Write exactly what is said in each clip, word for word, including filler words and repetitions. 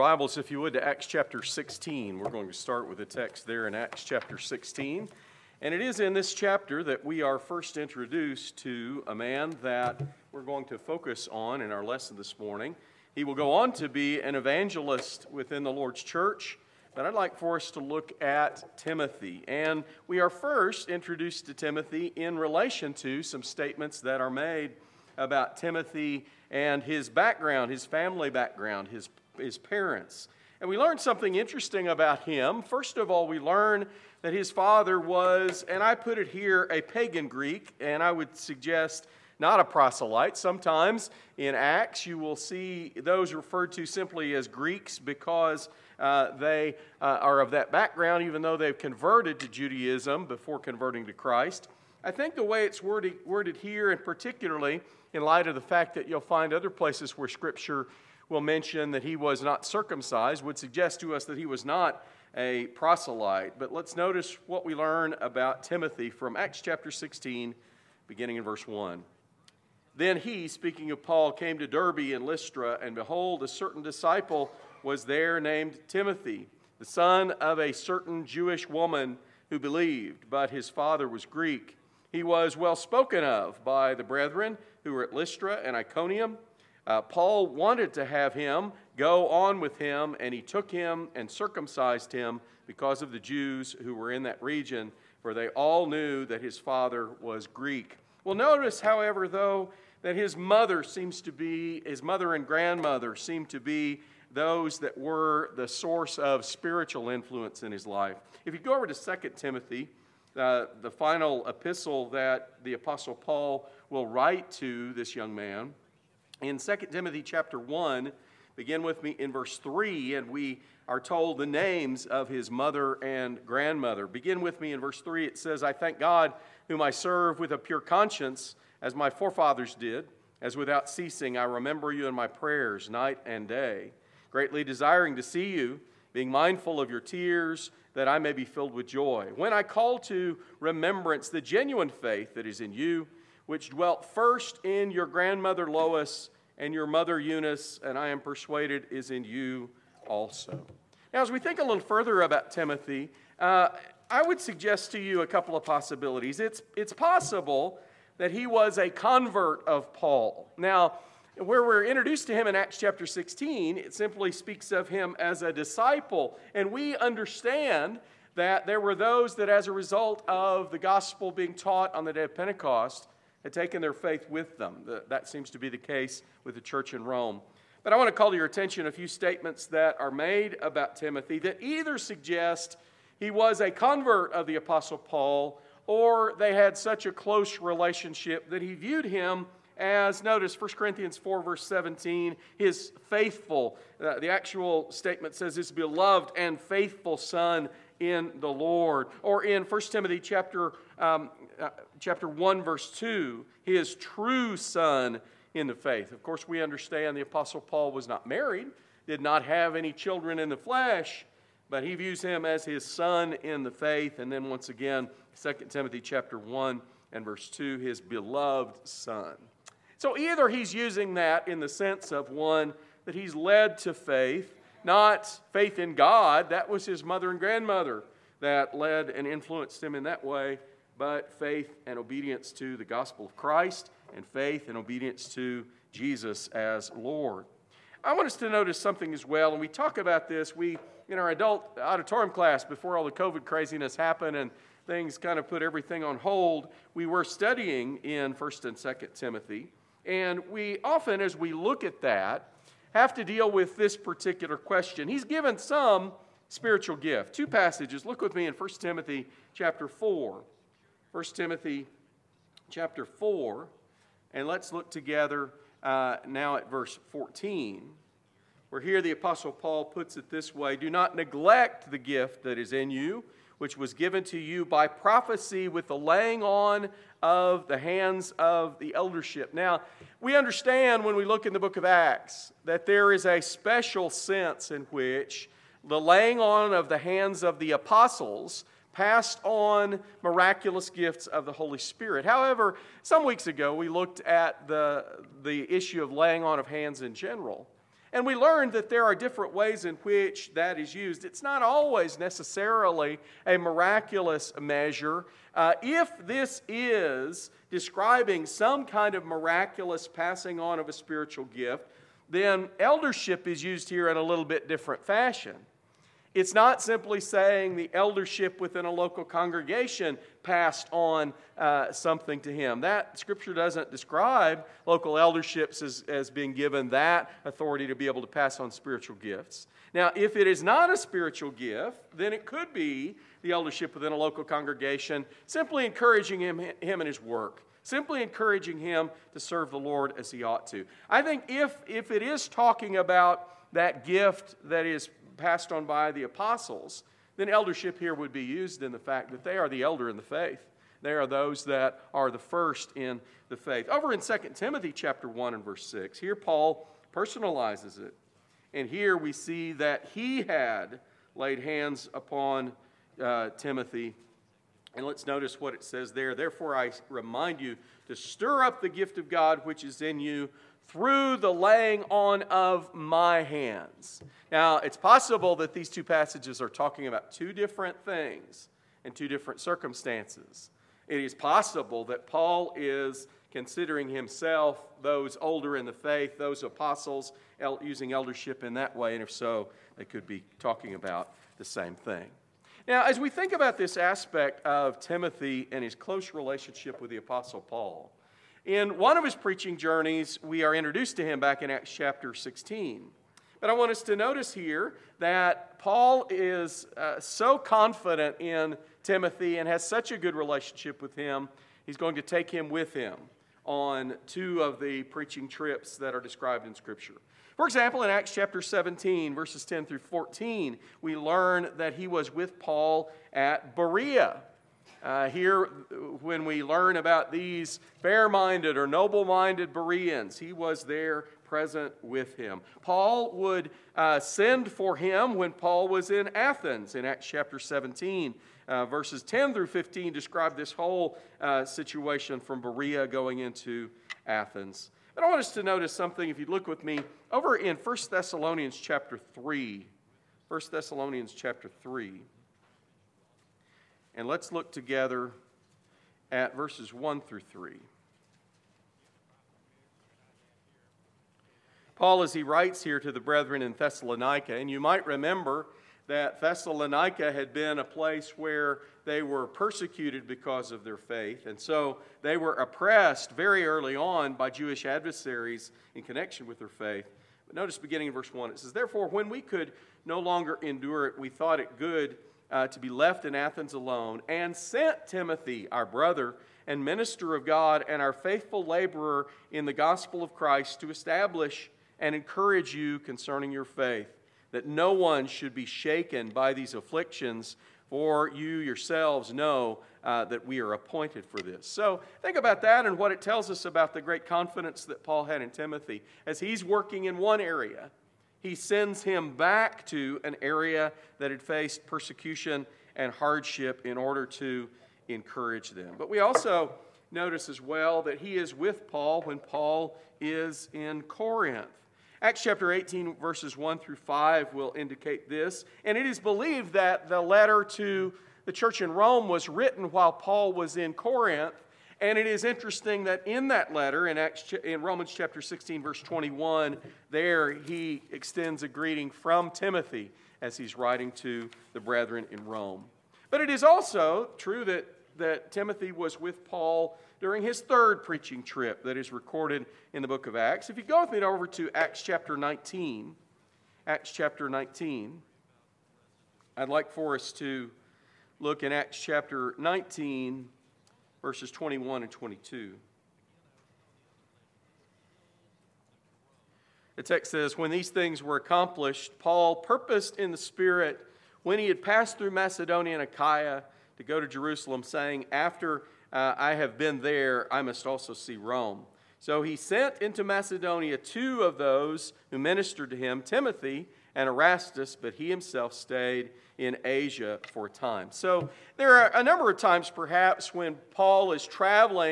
Bibles, if you would, to Acts chapter sixteen. We're going to start with a text there in Acts chapter sixteen. And it is in this chapter that we are first introduced to a man that we're going to focus on in our lesson this morning. He will go on to be an evangelist within the Lord's church, but I'd like for us to look at Timothy. And we are first introduced to Timothy in relation to some statements that are made about Timothy and his background, his family background, his his parents. And we learn something interesting about him. First of all, we learn that his father was, and I put it here, a pagan Greek, and I would suggest not a proselyte. Sometimes in Acts you will see those referred to simply as Greeks because uh, they uh, are of that background, even though they've converted to Judaism before converting to Christ. I think the way it's worded, worded here, and particularly in light of the fact that you'll find other places where Scripture will mention that he was not circumcised, would suggest to us that he was not a proselyte. But let's notice what we learn about Timothy from Acts chapter sixteen, beginning in verse one. Then he, speaking of Paul, came to Derbe and Lystra, and behold, a certain disciple was there named Timothy, the son of a certain Jewish woman who believed, but his father was Greek. He was well spoken of by the brethren who were at Lystra and Iconium. Uh, Paul wanted to have him go on with him, and he took him and circumcised him because of the Jews who were in that region, for they all knew that his father was Greek. Well, notice, however, though, that his mother seems to be, his mother and grandmother seem to be those that were the source of spiritual influence in his life. If you go over to Second Timothy, uh, the final epistle that the Apostle Paul will write to this young man, in Second Timothy chapter one, begin with me in verse three, and we are told the names of his mother and grandmother. Begin with me in verse three. It says, I thank God, whom I serve with a pure conscience, as my forefathers did, as without ceasing I remember you in my prayers night and day, greatly desiring to see you, being mindful of your tears, that I may be filled with joy. When I call to remembrance the genuine faith that is in you, which dwelt first in your grandmother Lois and your mother Eunice, and I am persuaded is in you also. Now, as we think a little further about Timothy, uh, I would suggest to you a couple of possibilities. It's, it's possible that he was a convert of Paul. Now, where we're introduced to him in Acts chapter sixteen, it simply speaks of him as a disciple, and we understand that there were those that as a result of the gospel being taught on the day of Pentecost had taken their faith with them. That seems to be the case with the church in Rome. But I want to call to your attention a few statements that are made about Timothy that either suggest he was a convert of the Apostle Paul, or they had such a close relationship that he viewed him as, notice First Corinthians four, verse seventeen, his faithful, uh, the actual statement says his beloved and faithful son in the Lord. Or in First Timothy chapter um, uh, chapter one, verse two, his true son in the faith. Of course, we understand the Apostle Paul was not married, did not have any children in the flesh, but he views him as his son in the faith. And then once again, Second Timothy chapter one and verse two, his beloved son. So either he's using that in the sense of, one, that he's led to faith, not faith in God. That was his mother and grandmother that led and influenced him in that way, but faith and obedience to the gospel of Christ and faith and obedience to Jesus as Lord. I want us to notice something as well, and we talk about this. We, in our adult auditorium class, before all the COVID craziness happened and things kind of put everything on hold, we were studying in First and Second Timothy, and we often, as we look at that, have to deal with this particular question. He's given some spiritual gift. Two passages. Look with me in First Timothy chapter four. First Timothy chapter four, and let's look together uh, now at verse fourteen, where here the Apostle Paul puts it this way, do not neglect the gift that is in you, which was given to you by prophecy with the laying on of the hands of the eldership. Now, we understand when we look in the book of Acts that there is a special sense in which the laying on of the hands of the apostles passed on miraculous gifts of the Holy Spirit. However, some weeks ago we looked at the, the issue of laying on of hands in general. And we learned that there are different ways in which that is used. It's not always necessarily a miraculous measure. Uh, if this is describing some kind of miraculous passing on of a spiritual gift, then eldership is used here in a little bit different fashion. It's not simply saying the eldership within a local congregation passed on uh, something to him. That Scripture doesn't describe local elderships as, as being given that authority to be able to pass on spiritual gifts. Now, if it is not a spiritual gift, then it could be the eldership within a local congregation simply encouraging him, him in his work, simply encouraging him to serve the Lord as he ought to. I think if, if it is talking about that gift that is passed on by the apostles, then eldership here would be used in the fact that they are the elder in the faith. They are those that are the first in the faith. Over in Second Timothy chapter one and verse six, here Paul personalizes it. And here we see that he had laid hands upon uh, Timothy. And let's notice what it says there. Therefore I remind you to stir up the gift of God which is in you through the laying on of my hands. Now, it's possible that these two passages are talking about two different things in two different circumstances. It is possible that Paul is considering himself those older in the faith, those apostles, using eldership in that way, and if so, they could be talking about the same thing. Now, as we think about this aspect of Timothy and his close relationship with the Apostle Paul, in one of his preaching journeys, we are introduced to him back in Acts chapter sixteen. But I want us to notice here that Paul is uh, so confident in Timothy and has such a good relationship with him, he's going to take him with him on two of the preaching trips that are described in Scripture. For example, in Acts chapter seventeen, verses ten through fourteen, we learn that he was with Paul at Berea. Uh, here, when we learn about these fair-minded or noble-minded Bereans, he was there present with him. Paul would uh, send for him when Paul was in Athens in Acts chapter seventeen. Uh, verses ten through fifteen describe this whole uh, situation from Berea going into Athens. But I want us to notice something, if you look with me, over in First Thessalonians chapter three. First Thessalonians chapter three. And let's look together at verses one through three. Paul, as he writes here to the brethren in Thessalonica, and you might remember that Thessalonica had been a place where they were persecuted because of their faith, and so they were oppressed very early on by Jewish adversaries in connection with their faith. But notice beginning in verse one, it says, "Therefore, when we could no longer endure it, we thought it good Uh, to be left in Athens alone, and sent Timothy, our brother and minister of God, and our faithful laborer in the gospel of Christ, to establish and encourage you concerning your faith, that no one should be shaken by these afflictions, for you yourselves know uh, that we are appointed for this." So think about that and what it tells us about the great confidence that Paul had in Timothy. As he's working in one area, he sends him back to an area that had faced persecution and hardship in order to encourage them. But we also notice as well that he is with Paul when Paul is in Corinth. Acts chapter eighteen, verses one through five will indicate this. And it is believed that the letter to the church in Rome was written while Paul was in Corinth. And it is interesting that in that letter, in, Acts, in Romans chapter sixteen, verse twenty-one, there he extends a greeting from Timothy as he's writing to the brethren in Rome. But it is also true that, that Timothy was with Paul during his third preaching trip that is recorded in the book of Acts. If you go with me over to Acts chapter nineteen, Acts chapter nineteen, I'd like for us to look in Acts chapter nineteen, verses twenty-one and twenty-two. The text says, "When these things were accomplished, Paul purposed in the Spirit, when he had passed through Macedonia and Achaia, to go to Jerusalem, saying, After uh, I have been there, I must also see Rome. So he sent into Macedonia two of those who ministered to him, Timothy and Erastus, but he himself stayed in Asia for a time." So there are a number of times perhaps when Paul is traveling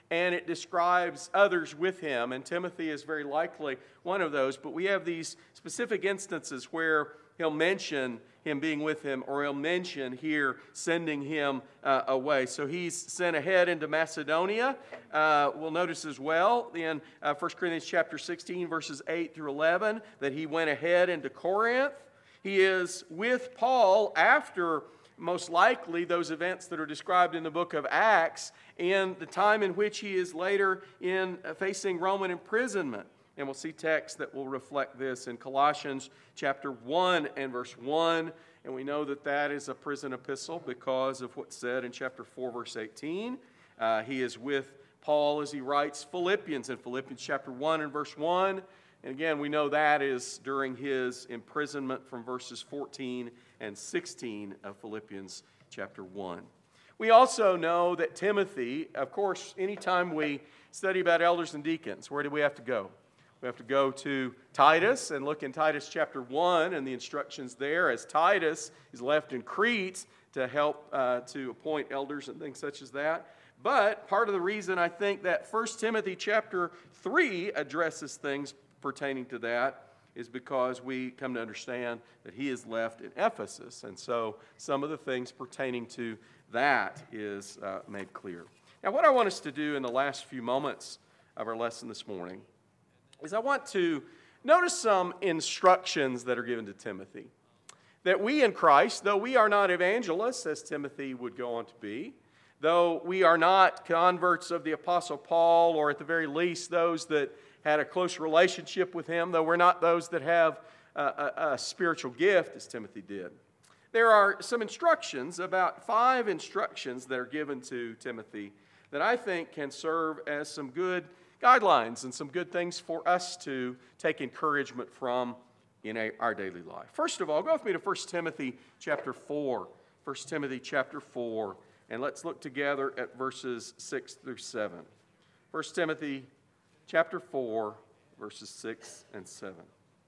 and it describes others with him, and Timothy is very likely one of those. But we have these specific instances where he'll mention him being with him, or he'll mention here sending him uh, away. So he's sent ahead into Macedonia. Uh, we'll notice as well in uh, First Corinthians chapter sixteen, verses eight through eleven, that he went ahead into Corinth. He is with Paul after, most likely, those events that are described in the book of Acts, in the time in which he is later in uh, facing Roman imprisonment. And we'll see texts that will reflect this in Colossians chapter one and verse one. And we know that that is a prison epistle because of what's said in chapter four, verse eighteen. Uh, he is with Paul as he writes Philippians in Philippians chapter one and verse one. And again, we know that is during his imprisonment from verses fourteen and sixteen of Philippians chapter one. We also know that Timothy, of course, anytime we study about elders and deacons, where do we have to go? We have to go to Titus and look in Titus chapter one and the instructions there, as Titus is left in Crete to help uh, to appoint elders and things such as that. But part of the reason I think that First Timothy chapter three addresses things pertaining to that is because we come to understand that he is left in Ephesus. And so some of the things pertaining to that is uh, made clear. Now, what I want us to do in the last few moments of our lesson this morning is I want to notice some instructions that are given to Timothy. That we in Christ, though we are not evangelists, as Timothy would go on to be, though we are not converts of the Apostle Paul, or at the very least those that had a close relationship with him, though we're not those that have a, a, a spiritual gift as Timothy did, there are some instructions, about five instructions that are given to Timothy that I think can serve as some good guidelines and some good things for us to take encouragement from in a, our daily life. First of all, go with me to First Timothy chapter four. First Timothy chapter four, and let's look together at verses six through seven. First Timothy chapter four, verses six and seven.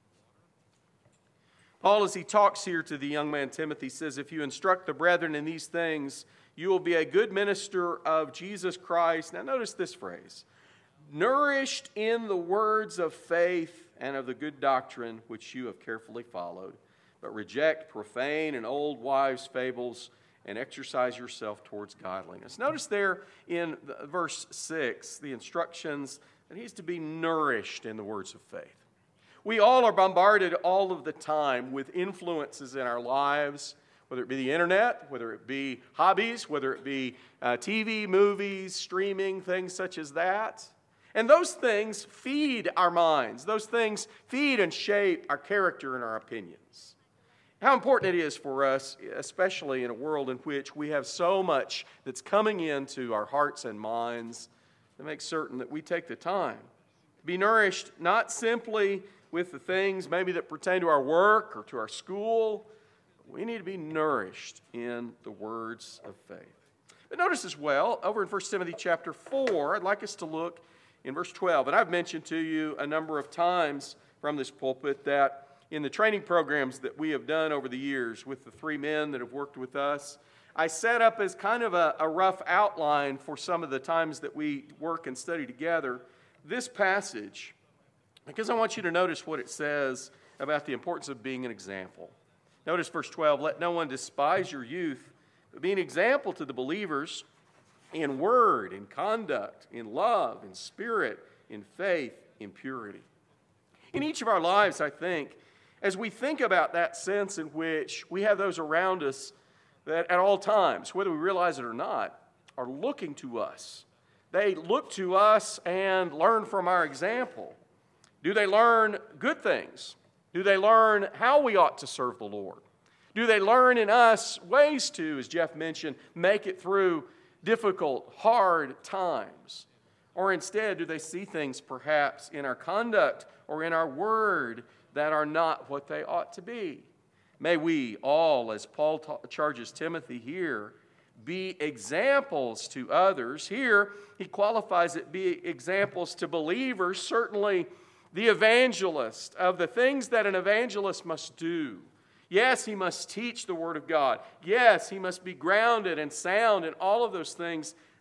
Paul, as he talks here to the young man Timothy, says, "If you instruct the brethren in these things, you will be a good minister of Jesus Christ." Now notice this phrase, "nourished in the words of faith and of the good doctrine which you have carefully followed, but reject profane and old wives' fables, and exercise yourself towards godliness." Notice there in verse six, the instructions that he's to be nourished in the words of faith. We all are bombarded all of the time with influences in our lives, whether it be the internet, whether it be hobbies, whether it be uh, T V, movies, streaming, things such as that. And those things feed our minds. Those things feed and shape our character and our opinions. How important it is for us, especially in a world in which we have so much that's coming into our hearts and minds, to make certain that we take the time to be nourished not simply with the things maybe that pertain to our work or to our school. We need to be nourished in the words of faith. But notice as well, over in First Timothy chapter four, I'd like us to look in verse twelve. And I've mentioned to you a number of times from this pulpit that in the training programs that we have done over the years with the three men that have worked with us, I set up as kind of a, a rough outline for some of the times that we work and study together this passage, because I want you to notice what it says about the importance of being an example. Notice verse twelve, "Let no one despise your youth, but be an example to the believers in word, in conduct, in love, in spirit, in faith, in purity." In each of our lives, I think, as we think about that sense in which we have those around us that at all times, whether we realize it or not, are looking to us. They look to us and learn from our example. Do they learn good things? Do they learn how we ought to serve the Lord? Do they learn in us ways to, as Jeff mentioned, make it through difficult, hard times? Or instead, do they see things perhaps in our conduct or in our word that are not what they ought to be? May we all, as Paul ta- charges Timothy here, be examples to others. Here, he qualifies it, be examples to believers, certainly the evangelist, of the things that an evangelist must do. Yes, he must teach the Word of God. Yes, he must be grounded and sound in all of those things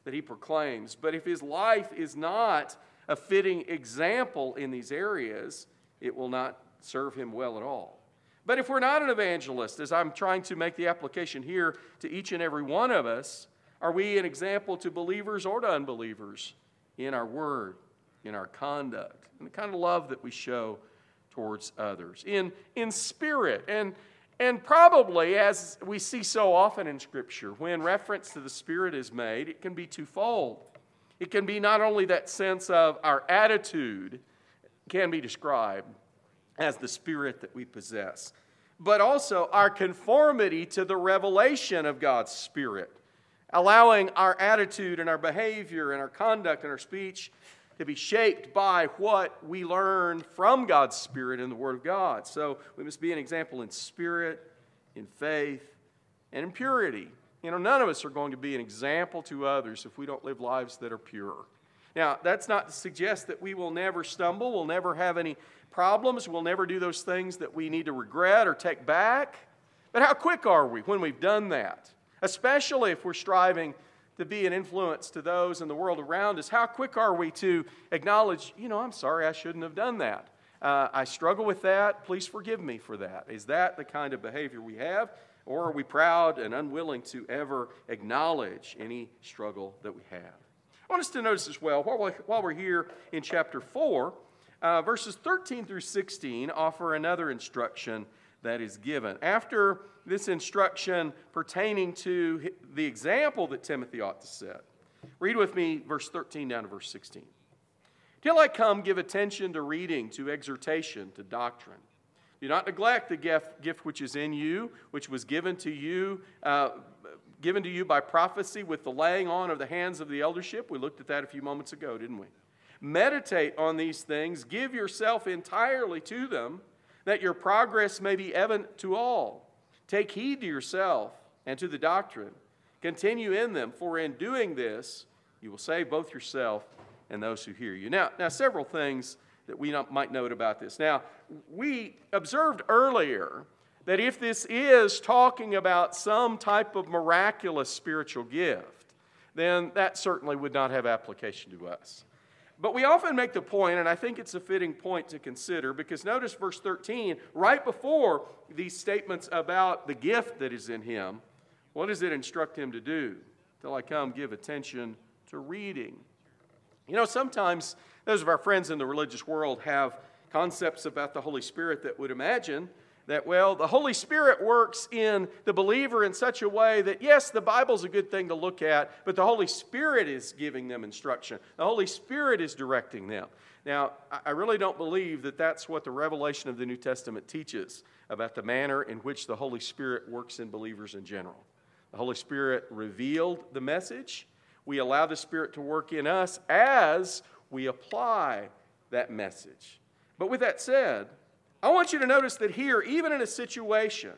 that he proclaims. But if his life is not a fitting example in these areas, it will not serve him well at all. But if we're not an evangelist, as I'm trying to make the application here to each and every one of us, are we an example to believers or to unbelievers in our word, in our conduct, and the kind of love that we show towards others, in, in spirit? And, and probably, as we see so often in Scripture, when reference to the Spirit is made, it can be twofold. It can be not only that sense of our attitude can be described as the Spirit that we possess, but also our conformity to the revelation of God's Spirit, allowing our attitude and our behavior and our conduct and our speech to be shaped by what we learn from God's Spirit in the Word of God. So we must be an example in spirit, in faith, and in purity. You know, none of us are going to be an example to others if we don't live lives that are pure. Now, that's not to suggest that we will never stumble, we'll never have any problems, we'll never do those things that we need to regret or take back. But how quick are we when we've done that? Especially if we're striving to be an influence to those in the world around us, how quick are we to acknowledge, you know, I'm sorry, I shouldn't have done that. Uh, I struggle with that. Please forgive me for that. Is that the kind of behavior we have? Or are we proud and unwilling to ever acknowledge any struggle that we have? I want us to notice as well, while we're, while we're here in chapter four, uh, verses thirteen through sixteen offer another instruction that is given. After this instruction pertaining to the example that Timothy ought to set, read with me verse thirteen down to verse sixteen. Till I come, give attention to reading, to exhortation, to doctrine. Do not neglect the gift, gift which is in you, which was given to you, uh, given to you by prophecy with the laying on of the hands of the eldership. We looked at that a few moments ago, didn't we? Meditate on these things. Give yourself entirely to them, that your progress may be evident to all. Take heed to yourself and to the doctrine. Continue in them, for in doing this, you will save both yourself and those who hear you. Now, now several things that we might note about this. Now, we observed earlier that if this is talking about some type of miraculous spiritual gift, then that certainly would not have application to us. But we often make the point, and I think it's a fitting point to consider, because notice verse thirteen, right before these statements about the gift that is in him, what does it instruct him to do? Till I come, give attention to reading. You know, sometimes those of our friends in the religious world have concepts about the Holy Spirit that would imagine that, well, the Holy Spirit works in the believer in such a way that, yes, the Bible's a good thing to look at, but the Holy Spirit is giving them instruction. The Holy Spirit is directing them. Now, I really don't believe that that's what the revelation of the New Testament teaches about the manner in which the Holy Spirit works in believers in general. The Holy Spirit revealed the message. We allow the Spirit to work in us as we apply that message. But with that said, I want you to notice that here, even in a situation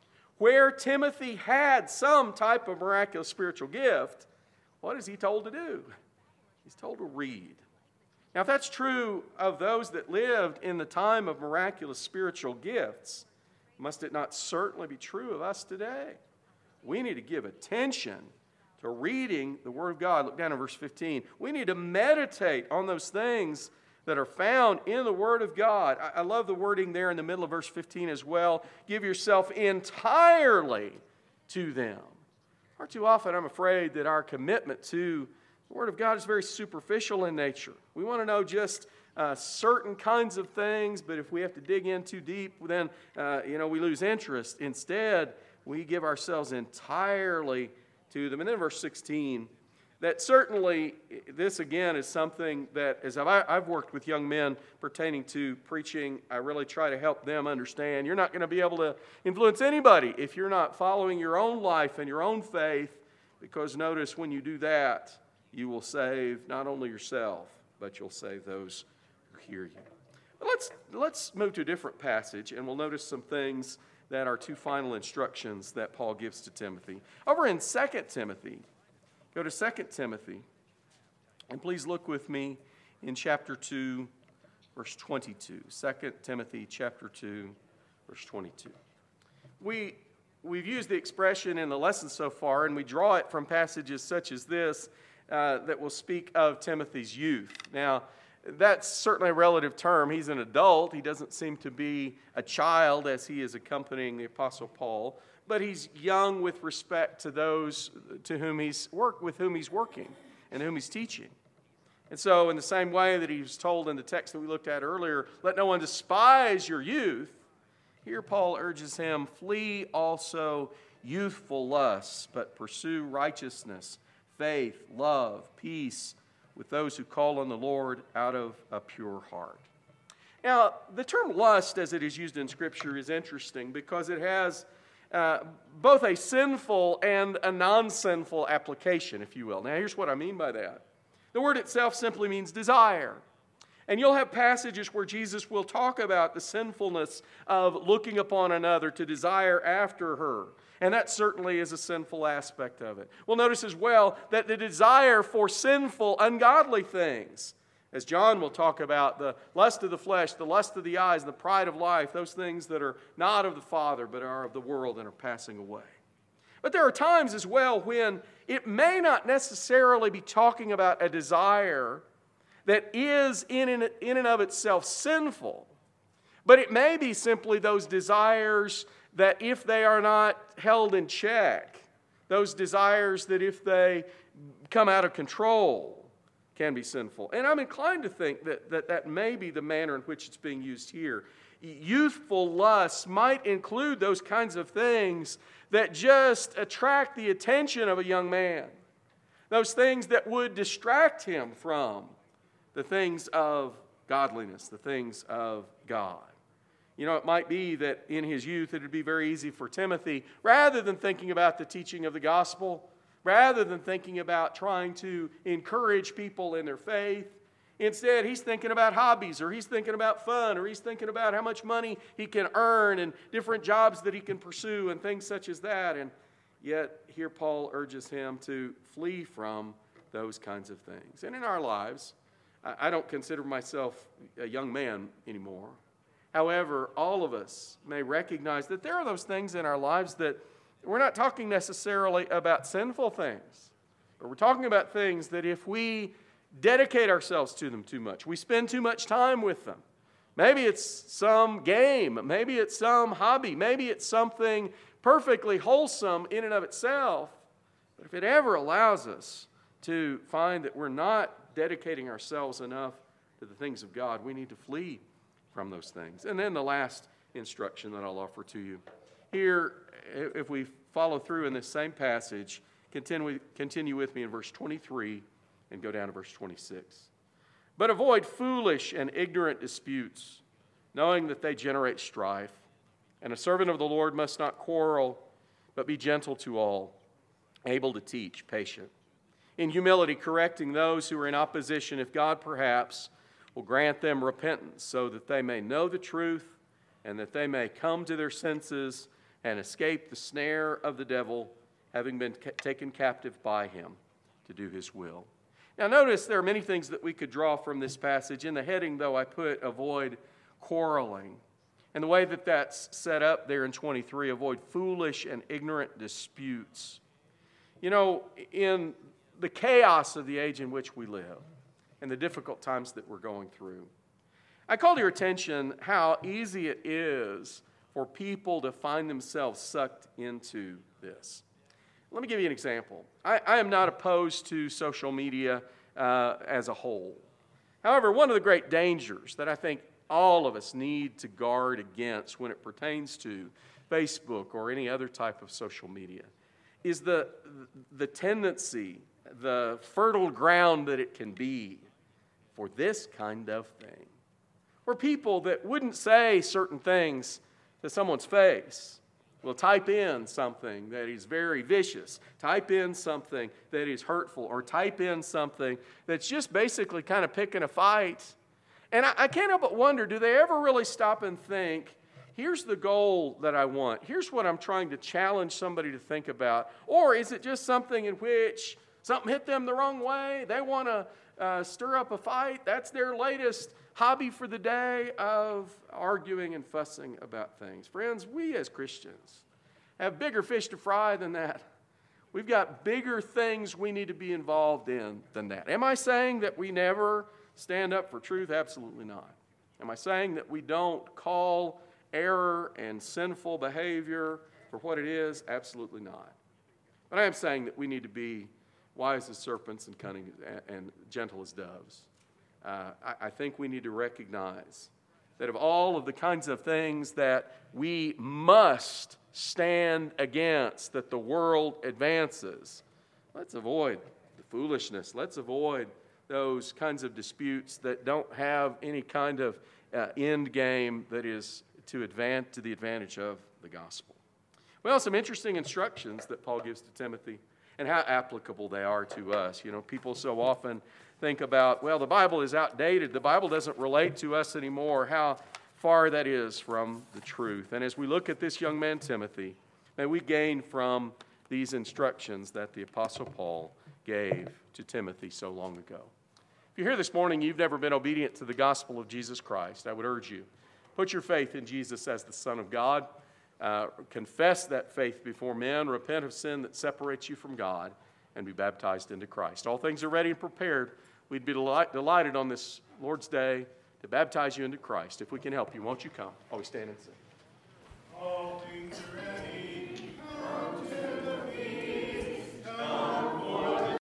where Timothy had some type of miraculous spiritual gift, what is he told to do? He's told to read. Now, if that's true of those that lived in the time of miraculous spiritual gifts, must it not certainly be true of us today? We need to give attention to reading the Word of God. Look down in verse fifteen. We need to meditate on those things that are found in the Word of God. I love the wording there in the middle of verse fifteen as well. Give yourself entirely to them. Far too often, I'm afraid that our commitment to the Word of God is very superficial in nature. We want to know just uh, certain kinds of things, but if we have to dig in too deep, then uh, you know we lose interest. Instead, we give ourselves entirely to them. And then verse sixteen, that certainly this again is something that as I've worked with young men pertaining to preaching, I really try to help them understand. You're not going to be able to influence anybody if you're not following your own life and your own faith, because notice when you do that, you will save not only yourself, but you'll save those who hear you. But let's, let's move to a different passage, and we'll notice some things that are two final instructions that Paul gives to Timothy. Over in Second Timothy, go to Second Timothy, and please look with me in chapter two, verse twenty-two. Second Timothy chapter two, verse twenty-two. We, we've used the expression in the lesson so far, and we draw it from passages such as this, uh, that will speak of Timothy's youth. Now, that's certainly a relative term. He's an adult. He doesn't seem to be a child as he is accompanying the Apostle Paul, but he's young with respect to those to whom he's work with whom he's working and whom he's teaching. And so in the same way that he was told in the text that we looked at earlier, let no one despise your youth, here Paul urges him, flee also youthful lusts, but pursue righteousness, faith, love, peace with those who call on the Lord out of a pure heart. Now, the term lust as it is used in Scripture is interesting because it has uh, both a sinful and a non-sinful application, if you will. Now, here's what I mean by that. The word itself simply means desire. And you'll have passages where Jesus will talk about the sinfulness of looking upon another to desire after her. And that certainly is a sinful aspect of it. We'll notice as well that the desire for sinful, ungodly things, as John will talk about, the lust of the flesh, the lust of the eyes, the pride of life, those things that are not of the Father but are of the world and are passing away. But there are times as well when it may not necessarily be talking about a desire that is in and, in and of itself sinful, but it may be simply those desires that if they are not held in check, those desires that if they come out of control can be sinful. And I'm inclined to think that that, that may be the manner in which it's being used here. Youthful lusts might include those kinds of things that just attract the attention of a young man. Those things that would distract him from the things of godliness, the things of God. You know, it might be that in his youth it would be very easy for Timothy, rather than thinking about the teaching of the gospel, rather than thinking about trying to encourage people in their faith, instead he's thinking about hobbies, or he's thinking about fun, or he's thinking about how much money he can earn and different jobs that he can pursue and things such as that. And yet here Paul urges him to flee from those kinds of things. And in our lives, I don't consider myself a young man anymore. However, all of us may recognize that there are those things in our lives that we're not talking necessarily about sinful things, but we're talking about things that if we dedicate ourselves to them too much, we spend too much time with them. Maybe it's some game, maybe it's some hobby, maybe it's something perfectly wholesome in and of itself, but if it ever allows us to find that we're not dedicating ourselves enough to the things of God, we need to flee from those things. And then the last instruction that I'll offer to you. Here, if we follow through in this same passage, continue, continue with me in verse twenty-three and go down to verse twenty-six. But avoid foolish and ignorant disputes, knowing that they generate strife. And a servant of the Lord must not quarrel, but be gentle to all, able to teach, patient. In humility, correcting those who are in opposition, if God perhaps will grant them repentance, so that they may know the truth and that they may come to their senses and escape the snare of the devil, having been ca- taken captive by him to do his will. Now notice there are many things that we could draw from this passage. In the heading, though, I put avoid quarreling. And the way that that's set up there in twenty-three, avoid foolish and ignorant disputes. You know, in the chaos of the age in which we live and the difficult times that we're going through, I call to your attention how easy it is for people to find themselves sucked into this. Let me give you an example. I, I am not opposed to social media uh, as a whole. However, one of the great dangers that I think all of us need to guard against when it pertains to Facebook or any other type of social media is the, the tendency, the fertile ground that it can be for this kind of thing. Where people that wouldn't say certain things to someone's face will type in something that is very vicious, type in something that is hurtful, or type in something that's just basically kind of picking a fight. And I, I can't help but wonder, do they ever really stop and think, here's the goal that I want, here's what I'm trying to challenge somebody to think about, or is it just something in which something hit them the wrong way, they want to uh, stir up a fight, that's their latest hobby for the day of arguing and fussing about things. Friends, we as Christians have bigger fish to fry than that. We've got bigger things we need to be involved in than that. Am I saying that we never stand up for truth? Absolutely not. Am I saying that we don't call error and sinful behavior for what it is? Absolutely not. But I am saying that we need to be wise as serpents and cunning and gentle as doves. Uh, I, I think we need to recognize that of all of the kinds of things that we must stand against, that the world advances, let's avoid the foolishness. Let's avoid those kinds of disputes that don't have any kind of uh, end game that is to advance to the advantage of the gospel. Well, some interesting instructions that Paul gives to Timothy and how applicable they are to us. You know, people so often think about, well, the Bible is outdated. The Bible doesn't relate to us anymore. How far that is from the truth. And as we look at this young man, Timothy, may we gain from these instructions that the Apostle Paul gave to Timothy so long ago. If you're here this morning, you've never been obedient to the gospel of Jesus Christ, I would urge you, put your faith in Jesus as the Son of God. Uh, confess that faith before men, repent of sin that separates you from God, and be baptized into Christ. All things are ready and prepared. We'd be delight, delighted on this Lord's Day to baptize you into Christ. If we can help you, won't you come? Always stand and sing.